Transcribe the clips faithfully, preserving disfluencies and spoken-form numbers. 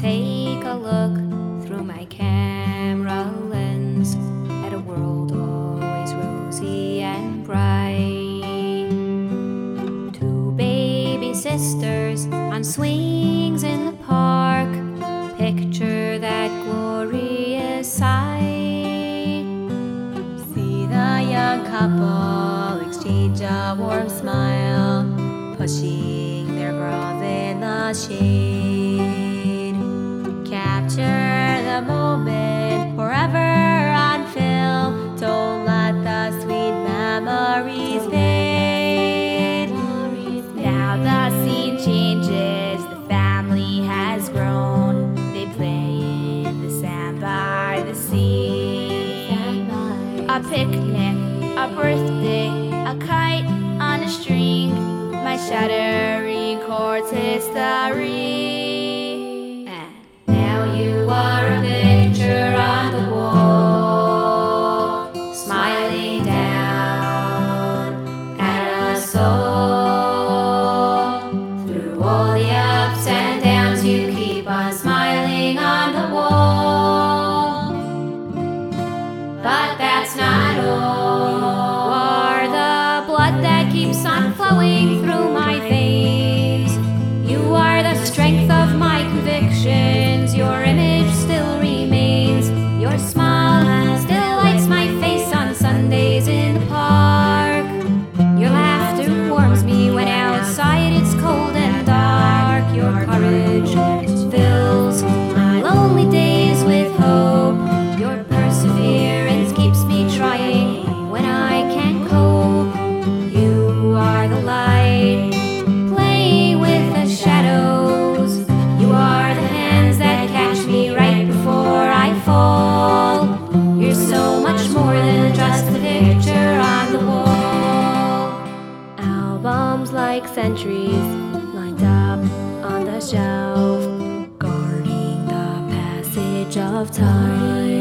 take a look through my camera lens at a world always rosy and bright. Two baby sisters on swings in the park, picture that glorious sight. See the young couple exchange a warm smile, pushing their bras in the shade. Capture the moment forever on film. Don't let the sweet memories fade. Now the scene changes, the family has grown. They play in the sand by the sea. A picnic, a birthday, a kite on a string, my shattering chords history. And now you are a picture on the wall, smiling down at us all. Through all the ups and downs, you keep on smiling on the wall. But that's not all. You are the blood that keeps on flowing through my veins. You are the strength of my convictions. Your image still remains. Your smile still lights my face on Sundays in the park. Your laughter warms me when outside it's cold and dark. Your courage fills my lonely days with hope. Your perseverance keeps me trying when I can't cope. You are the light, playing with the shadows. You are the hands that catch me right before I fall. You're so much more than just a picture on the wall. Albums like centuries lined up on the shelf, guarding the passage of time.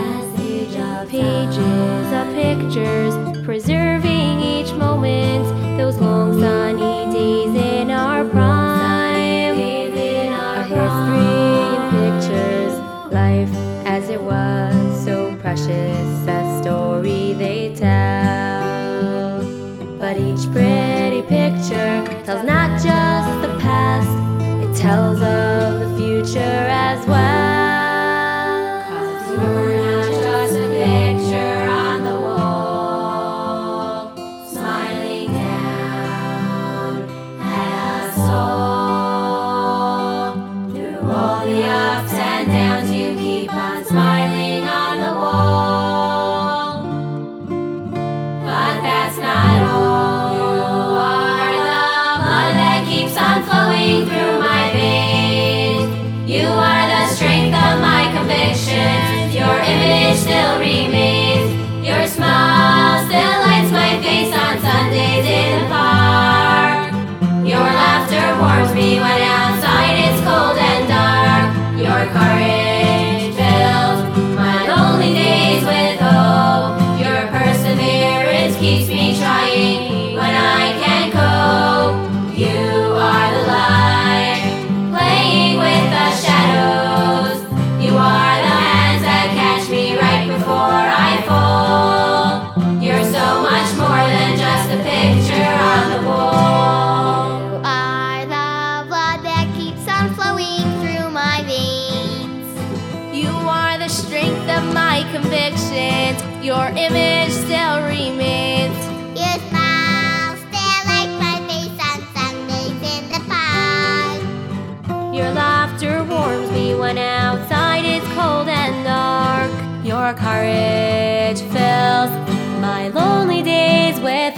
Pages of pictures, preserving each moment, those long sunny days in our prime. Our history in pictures, life as it was, so precious, a story they tell. But each pretty picture tells not just the past, it tells of the future as well. 'Cause you're not just a picture on the wall, smiling down at us all. Through all the ups and downs, you keep on smiling on the wall. But that's not all. You are the blood that keeps on flowing through my veins. You are the strength of my convictions. Your image still remains. Your smile still lights my face on Sundays in the park. Your laughter warms me when outside it's cold and dark. Your courage fills my lonely days with hope. Your perseverance keeps me trying when I can't cope. You are the light, playing with the shadows. You are the hands that catch me right before I fall. You're so much more than just a picture on the wall. You are the blood that keeps on flowing through my veins. You are the strength of my convictions. Your image still remains. Your smile still lights my face on Sundays in the park. Your laughter warms me when outside it's cold and dark. Your courage fills my lonely days with